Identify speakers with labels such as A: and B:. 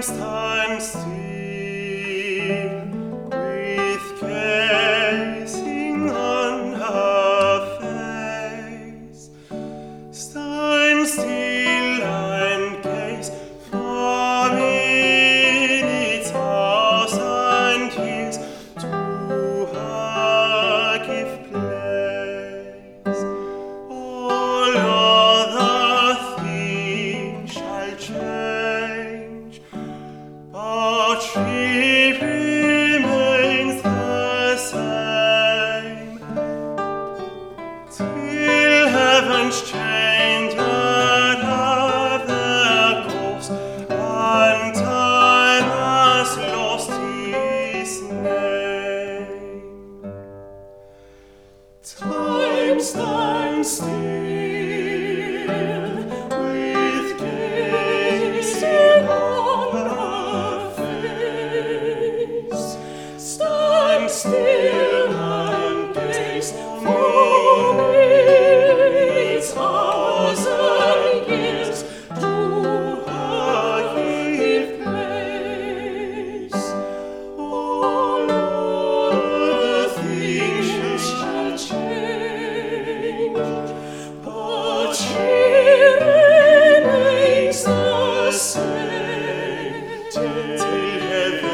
A: stand still, with gazing on her face. Stand still and gaze for minutes, hours and years, to her give place. All other things shall change, but she remains the same, till heaven's changed and have their course, and time has lost his name. Time stands still, with gazing on her face. Stand still and gaze for minutes, hours and years, to her give place. All other things shall change, but she remains the same, till heaven